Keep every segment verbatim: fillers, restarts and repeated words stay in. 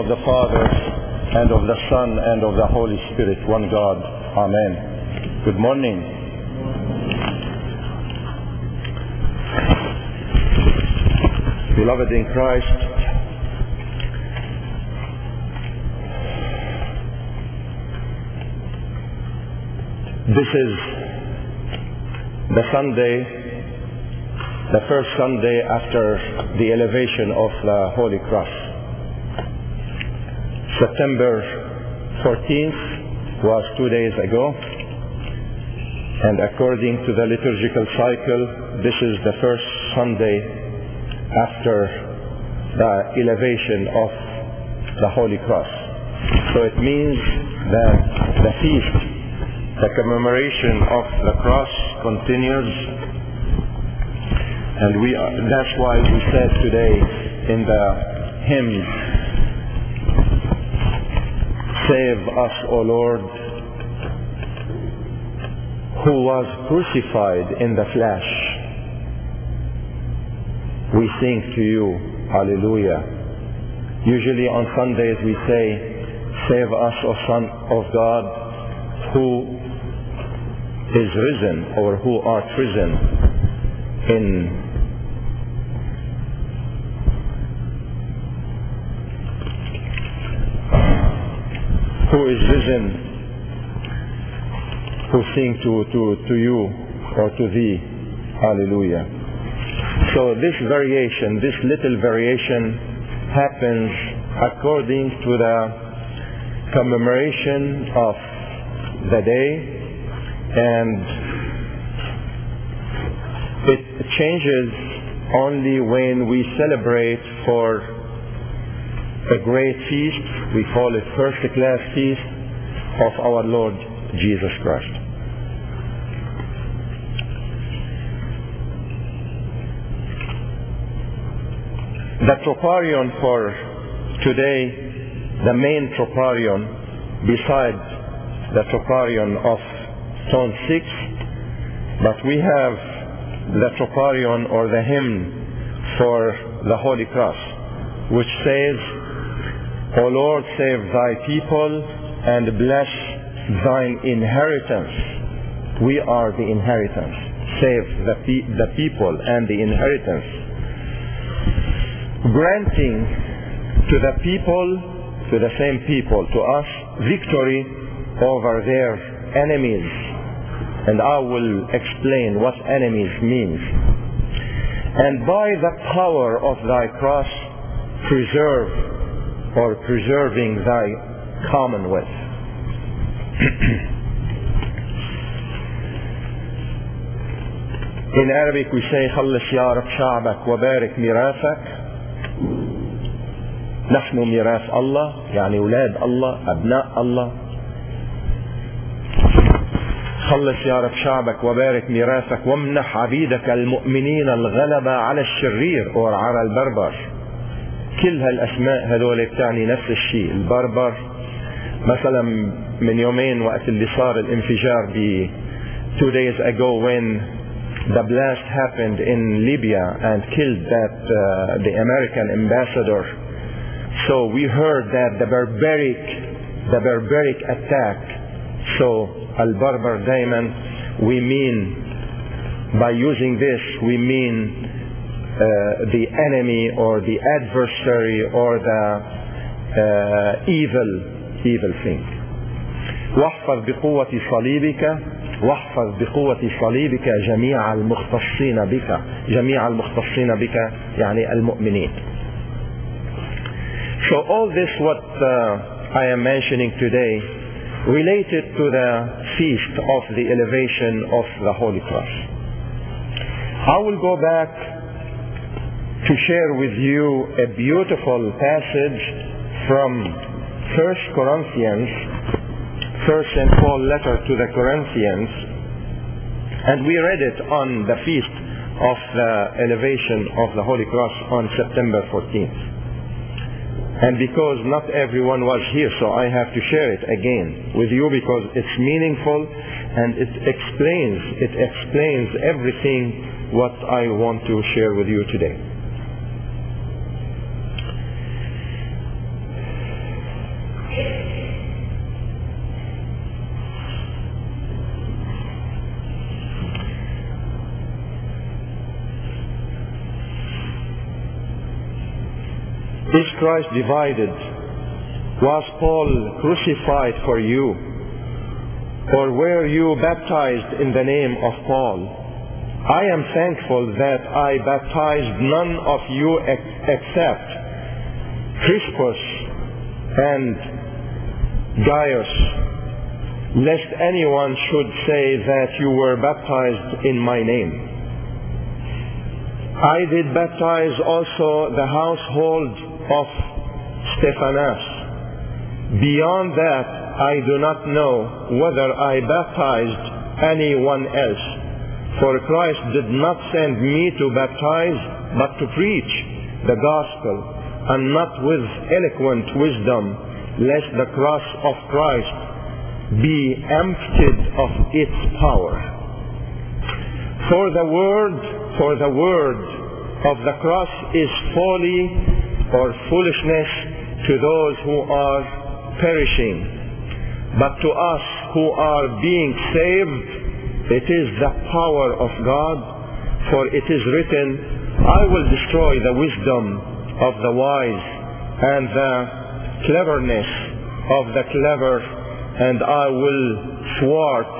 of the Father, and of the Son, and of the Holy Spirit, one God. Amen. Good morning. Beloved in Christ, this is the Sunday, the first Sunday after the elevation of the Holy Cross. September fourteenth was two days ago, and according to the liturgical cycle, this is the first Sunday after the elevation of the Holy Cross. So it means that the feast, the commemoration of the cross continues, and we are, that's why we said today in the hymn, "Save us, O Lord, who was crucified in the flesh. We sing to you, hallelujah." Usually on Sundays we say, "Save us, O Son of God, who is risen," or "who art risen in who is risen, who sing to, to, to you or to thee, hallelujah." So this variation, this little variation happens according to the commemoration of the day, and it changes only when we celebrate for a great feast. We call it first class feast of our Lord Jesus Christ. The troparion for today, the main troparion, besides the troparion of Stone Six, but we have the troparion or the hymn for the Holy Cross, which says, "O Lord, save thy people and bless thine inheritance." We are the inheritance. Save the, pe- the people and the inheritance. Granting to the people, to the same people, to us, victory over their enemies. And I will explain what enemies means. "And by the power of thy cross, preserve," or preserving thy commonwealth. In Arabic we say, "خلص يا رب شعبك وبارك ميراثك." نحن ميراث الله، يعني أولاد الله، أبناء الله. "خلص يا رب شعبك وبارك ميراثك وامنح عبيدك المؤمنين الغلبة على الشرير أو على البربر." كل هالأسماء هذول بتعني نفس الشيء. البربر مثلا من يومين وقت اللي صار الانفجار ب two days ago when the blast happened in Libya and killed that uh, the American ambassador. So we heard that the barbaric the barbaric attack. So al-Barbar دايما we mean, by using this we mean Uh, the enemy or the adversary or the uh, evil evil thing. "واحفظ بقوة صليبك واحفظ بقوة صليبك جميع المختصين بك." جميع المختصين بك يعني المؤمنين. So all this what uh, I am mentioning today related to the feast of the elevation of the Holy Cross. I will go back to share with you a beautiful passage from First Corinthians, First Saint Paul letter to the Corinthians, and we read it on the feast of the elevation of the Holy Cross on September fourteenth. And because not everyone was here, so I have to share it again with you because it's meaningful and it explains, it explains everything what I want to share with you today. Is Christ divided? Was Paul crucified for you? Or were you baptized in the name of Paul? I am thankful that I baptized none of you ex- except Crispus and Gaius, lest anyone should say that you were baptized in my name. I did baptize also the household of Stephanas. Beyond that, I do not know whether I baptized anyone else. For Christ did not send me to baptize, but to preach the gospel, and not with eloquent wisdom, lest the cross of Christ be emptied of its power. For the word, for the word of the cross is folly or foolishness to those who are perishing, but to us who are being saved, it is the power of God. For it is written, I will destroy the wisdom of the wise and the cleverness of the clever, and I will thwart.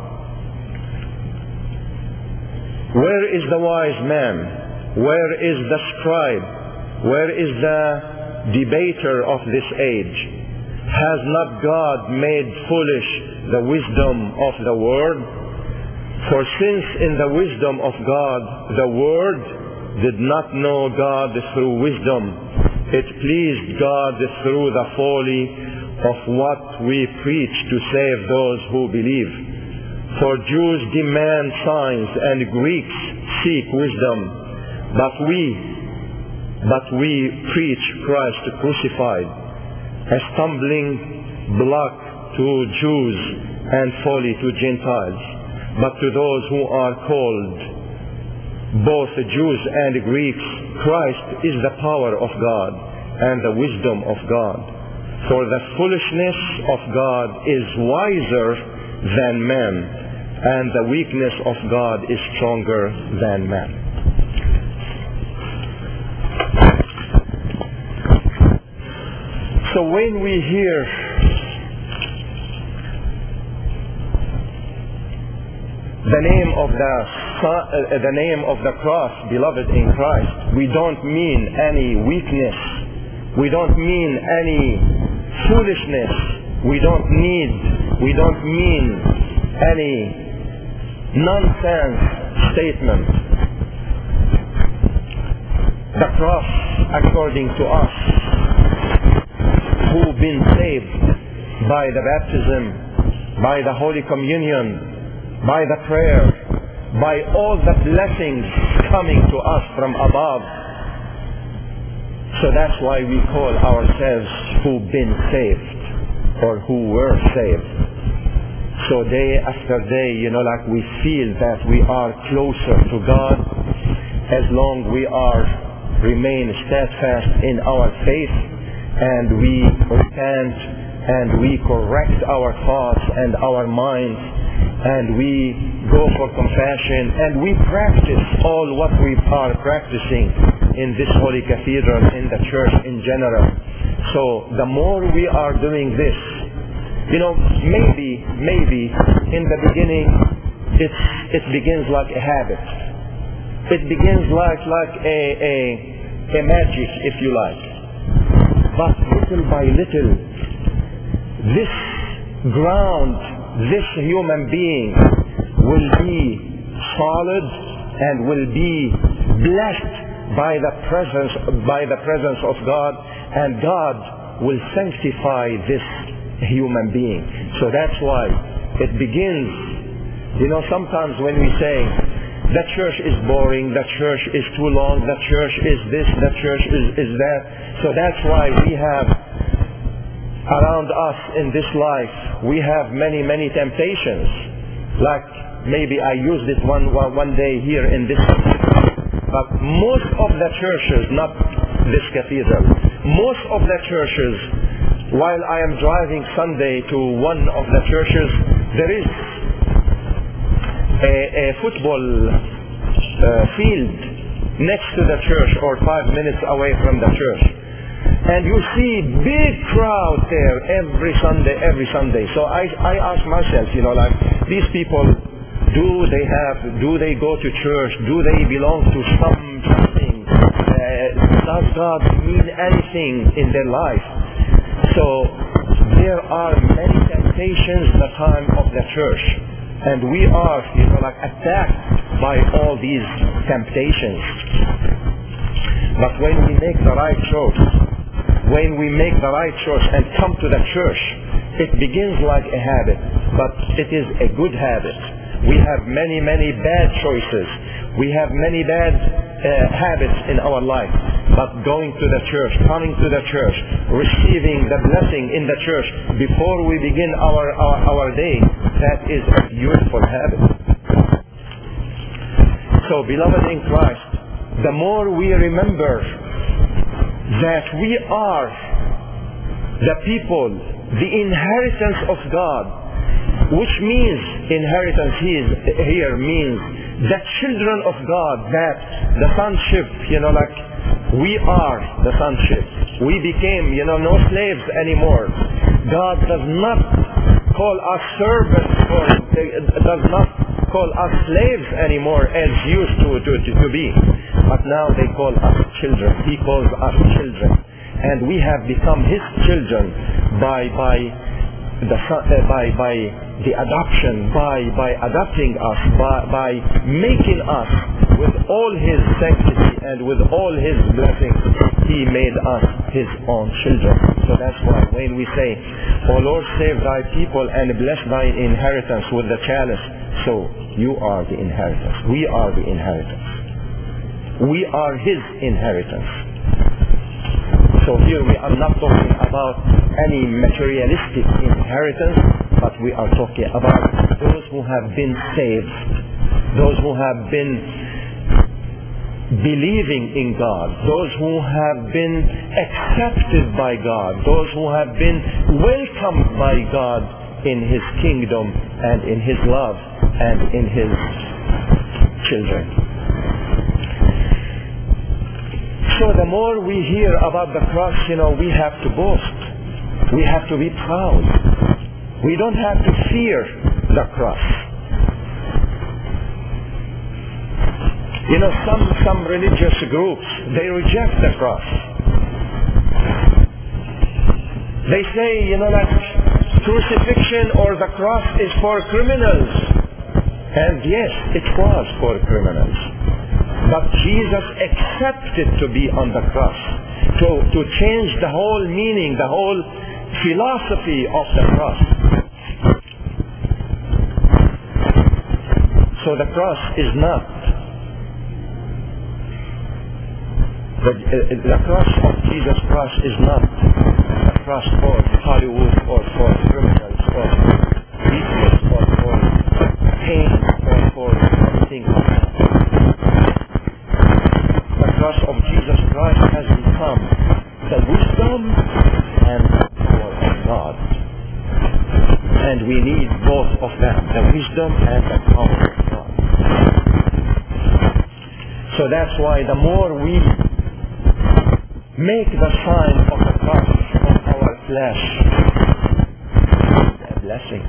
Where is the wise man? Where is the scribe? Where is the debater of this age? Has not God made foolish the wisdom of the world? For since in the wisdom of God the world did not know God through wisdom, it pleased God through the folly of what we preach to save those who believe. For Jews demand signs and Greeks seek wisdom, but we, but we preach Christ crucified, a stumbling block to Jews and folly to Gentiles. But to those who are called, both Jews and Greeks, Christ is the power of God and the wisdom of God. For the foolishness of God is wiser than man, and the weakness of God is stronger than man. So when we hear the name of the uh, the name of the cross, beloved in Christ, we don't mean any weakness. We don't mean any foolishness. We don't need, we don't mean any nonsense statement. The cross, according to us, who've been saved by the baptism, by the Holy Communion, by the prayer, by all the blessings coming to us from above. So that's why we call ourselves who've been saved, or who were saved. So day after day, you know, like we feel that we are closer to God as long we are remain steadfast in our faith, and we repent and we correct our thoughts and our minds, and we go for confession, and we practice all what we are practicing in this holy cathedral, in the church in general. So the more we are doing this, you know, maybe, maybe in the beginning it's, it begins like a habit. It begins like, like a, a, a magic, if you like. But little by little, this ground, this human being will be solid and will be blessed by the presence by the presence of God, and God will sanctify this human being. So that's why it begins. You know, sometimes when we say the church is boring, the church is too long, the church is this, the church is, is that. So that's why we have around us in this life, we have many, many temptations. Like maybe I used it one, one, one day here in this cathedral. But most of the churches, not this cathedral, most of the churches, while I am driving Sunday to one of the churches, there is a, a football uh, field next to the church, or five minutes away from the church. And you see big crowd there every Sunday, every Sunday. So I, I ask myself, you know, like, these people, do they have, do they go to church? Do they belong to some something? Uh, does God mean anything in their life? So there are many temptations in the time of the church. And we are, you know, like, attacked by all these temptations. But when we make the right choice, when we make the right choice and come to the church, it begins like a habit, but it is a good habit. We have many, many bad choices. We have many bad uh, habits in our life. But going to the church, coming to the church, receiving the blessing in the church before we begin our, our, our day, that is a beautiful habit. So, beloved in Christ, the more we remember that we are the people, the inheritance of God, which means, inheritance here means the children of God, that the sonship, you know, like, we are the sonship. We became, you know, no slaves anymore. God does not call us servants or does not call us slaves anymore as used to, to, to, to be. But now they call us children. He calls us children. And we have become His children by, by, the, uh, by, by the adoption, by, by adopting us, by, by making us with all His sanctity and with all His blessings. He made us His own children. So that's why when we say, "O Lord, save thy people and bless thy inheritance with the chalice," so you are the inheritance. We are the inheritance. We are His inheritance. So here we are not talking about any materialistic inheritance, but we are talking about those who have been saved, those who have been believing in God, those who have been accepted by God, those who have been welcomed by God in His kingdom and in His love and in His children. So the more we hear about the cross, you know, we have to boast. We have to be proud. We don't have to fear the cross. You know, some, some religious groups, they reject the cross. They say, you know, that crucifixion or the cross is for criminals. And yes, it was for criminals. But Jesus accepted to be on the cross, to, to change the whole meaning, the whole philosophy of the cross. So the cross is not The, the cross of Jesus Christ is not a cross for Hollywood or for criminals or for weakness or for pain or for something like that. The cross of Jesus Christ has become the wisdom and the power of God. And we need both of them, the wisdom and the power of God. So that's why the more we make the sign of the cross on our flesh, a blessing.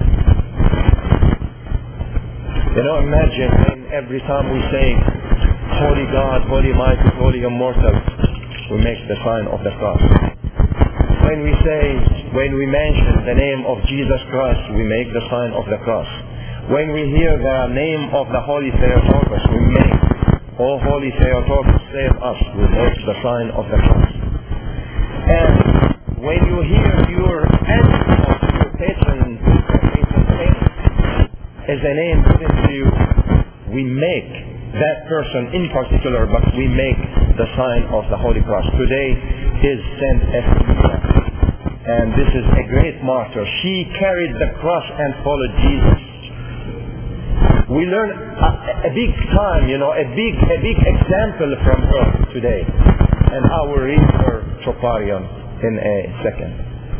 You know, imagine when every time we say, "Holy God, Holy Mighty, Holy Immortal," we make the sign of the cross. When we say, when we mention the name of Jesus Christ, we make the sign of the cross. When we hear the name of the Holy Theotokos, we make, "O Holy Theotokos, save us," we make the sign of the cross. And when you hear your ancestor, your patron, patron saint, as a name given to you, we make that person in particular, but we make the sign of the Holy Cross. Today is Saint Ephremia, and this is a great martyr. She carried the cross and followed Jesus. We learn a, a big time, you know, a big, a big example from her today. And I will read her troparion in a second.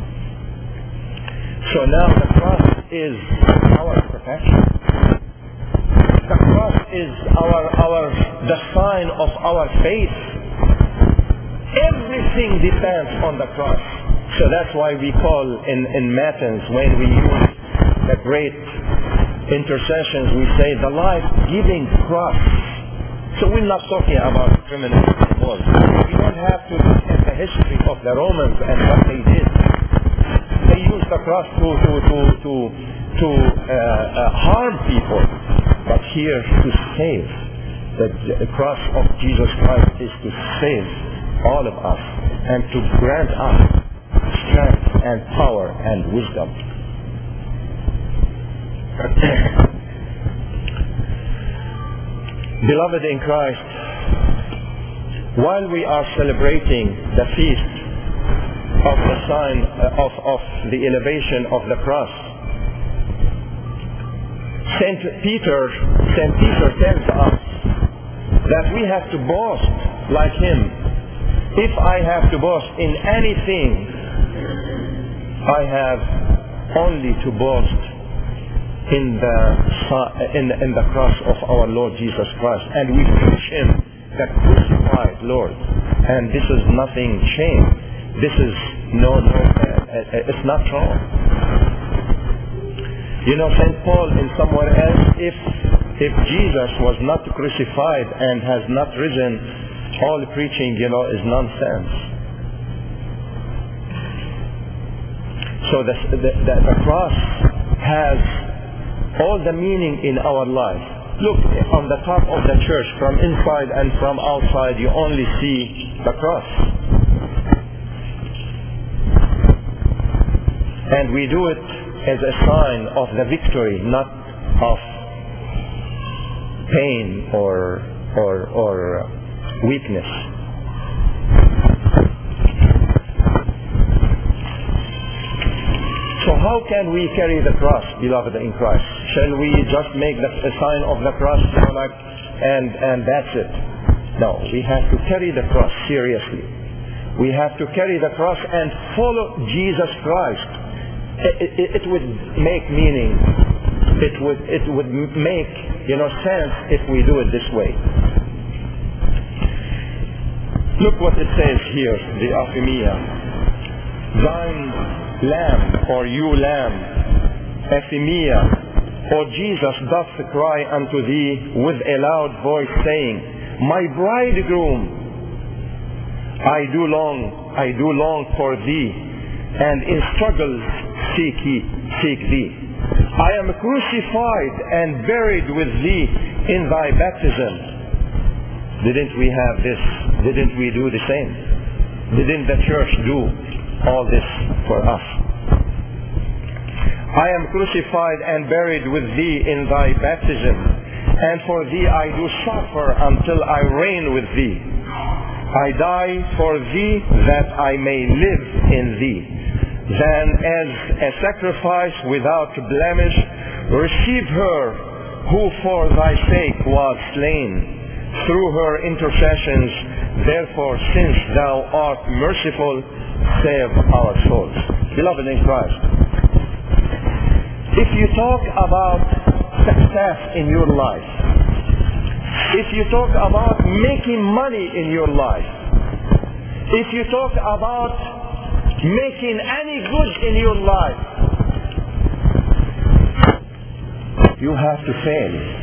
So now the cross is our protection. The cross is our, our, the sign of our faith. Every Everything depends on the cross. So that's why we call in, in Matins, when we use the great intercessions, we say the life-giving cross. So we're not talking about criminals anymore. We don't have to look at the history of the Romans and what they did. They used the cross to to to to, to uh, uh, harm people, but here to save. The, the cross of Jesus Christ is to save all of us and to grant us strength and power and wisdom. Beloved in Christ, while we are celebrating the feast of the sign of, of the elevation of the cross, Saint Peter, Saint Peter tells us that we have to boast like him. If I have to boast in anything, I have only to boast in the in the, in the cross of our Lord Jesus Christ, and we preach him, the crucified Lord. And this is nothing shame. This is no no. Uh, it's not wrong. You know, Saint Paul in somewhere else, if if Jesus was not crucified and has not risen, all preaching, you know, is nonsense. So the the, the, the cross has all the meaning in our life. Look, on the top of the church, from inside and from outside, you only see the cross. And we do it as a sign of the victory, not of pain or or or weakness. So how can we carry the cross, beloved in Christ? Shall we just make the a sign of the cross, you know, like, and and that's it? No, we have to carry the cross seriously. We have to carry the cross and follow Jesus Christ. It, it, it would make meaning. It would it would make, you know, sense if we do it this way. Look what it says here, the Euphemia. Thine lamb, or you lamb, Euphemia, O Jesus, doth cry unto thee with a loud voice, saying, My bridegroom, I do long, I do long for thee, and in struggles seek, he, seek thee. I am crucified and buried with thee in thy baptism. Didn't we have this? Didn't we do the same? Didn't the church do all this for us? I am crucified and buried with thee in thy baptism, and for thee I do suffer until I reign with thee. I die for thee that I may live in thee. Then as a sacrifice without blemish, receive her who for thy sake was slain. Through her intercessions, therefore, since thou art merciful, save our souls. Beloved in Christ, if you talk about success in your life, if you talk about making money in your life, if you talk about making any good in your life, you have to fail.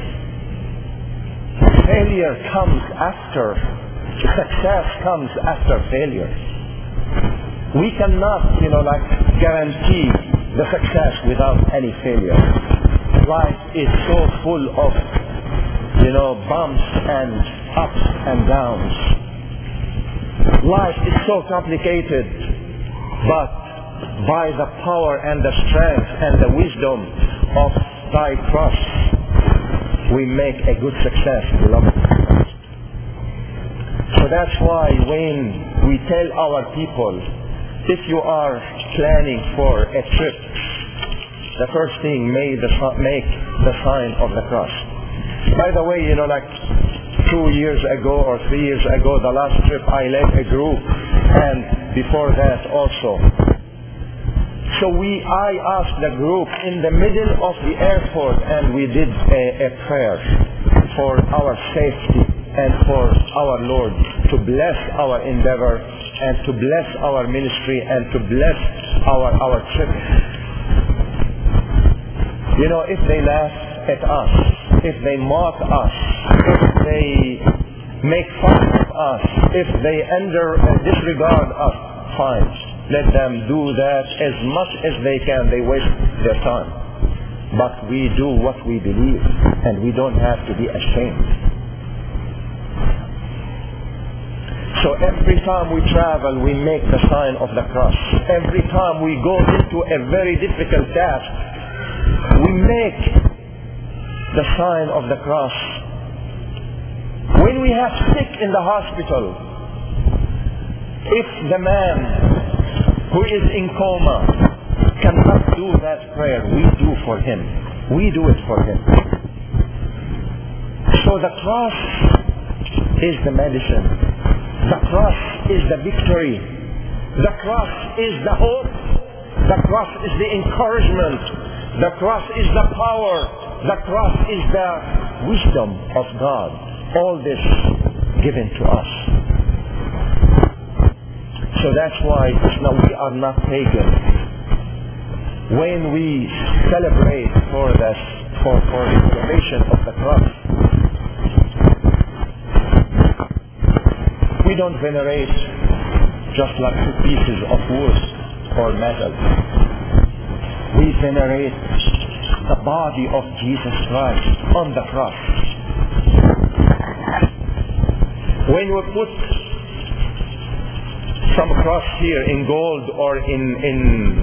Failure comes after, success comes after failure. We cannot, you know, like guarantee the success without any failure. Life is so full of, you know, bumps and ups and downs. Life is so complicated, but by the power and the strength and the wisdom of thy cross, we make a good success, beloved. So that's why when we tell our people, if you are planning for a trip, the first thing, may the, make the sign of the cross. By the way, you know, like two years ago or three years ago, the last trip I led a group, and before that also. So we, I asked the group in the middle of the airport, and we did a, a prayer for our safety and for our Lord to bless our endeavor and to bless our ministry and to bless our, our trip. You know, if they laugh at us, if they mock us, if they make fun of us, if they under uh, disregard us, fine. Let them do that as much as they can. They waste their time. But we do what we believe, and we don't have to be ashamed. So every time we travel, we make the sign of the cross. Every time we go into a very difficult task, we make the sign of the cross. When we have sick in the hospital, if the man who is in coma cannot do that prayer, we do for him. We do it for him. So the cross is the medicine. The cross is the victory. The cross is the hope. The cross is the encouragement. The cross is the power. The cross is the wisdom of God. All this given to us. So that's why no, we are not pagan. When we celebrate for this, for, for the celebration of the cross, we don't venerate just like two pieces of wood or metal. We venerate the body of Jesus Christ on the cross. When we put some cross here in gold or in, in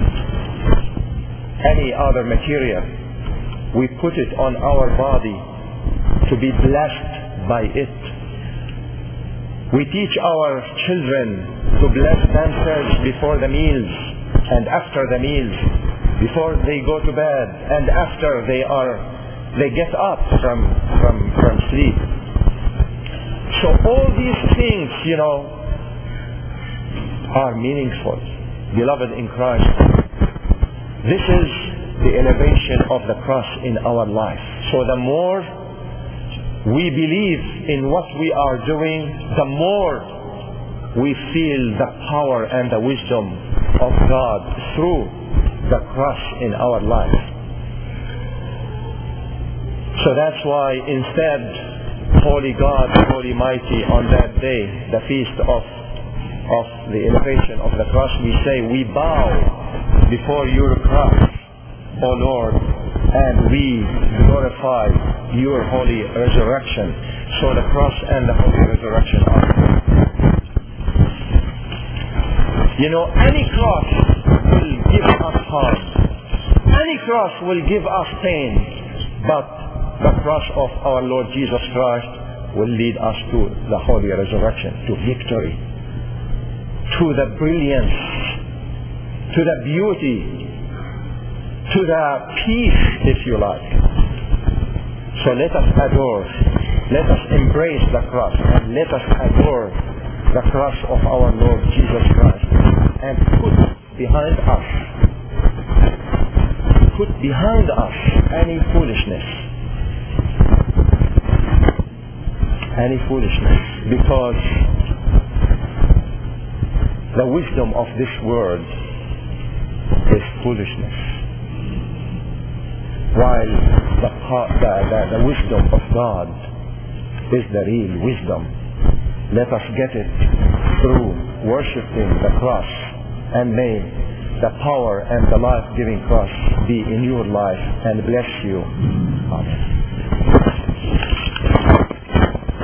any other material, we put it on our body to be blessed by it. We teach our children to bless themselves before the meals and after the meals, before they go to bed and after they are they get up from from from sleep. So all these things, you know, are meaningful, beloved in Christ. This is the elevation of the cross in our life. So the more we believe in what we are doing, the more we feel the power and the wisdom of God through the cross in our life. So that's why instead, Holy God, Holy Mighty, on that day, the feast of of the elevation of the cross, we say, we bow before your cross, O Lord, and we glorify your holy resurrection. So the cross and the holy resurrection are. You know, any cross will give us harm. Any cross will give us pain. But the cross of our Lord Jesus Christ will lead us to the holy resurrection, to victory, to the brilliance, to the beauty, to the peace, if you like. So let us adore, let us embrace the cross, and let us adore the cross of our Lord Jesus Christ, and put behind us, put behind us any foolishness, any foolishness, because the wisdom of this world is foolishness, while the, the, the, the wisdom of God is the real wisdom. Let us get it through worshiping the cross, and may the power and the life-giving cross be in your life and bless you. Amen.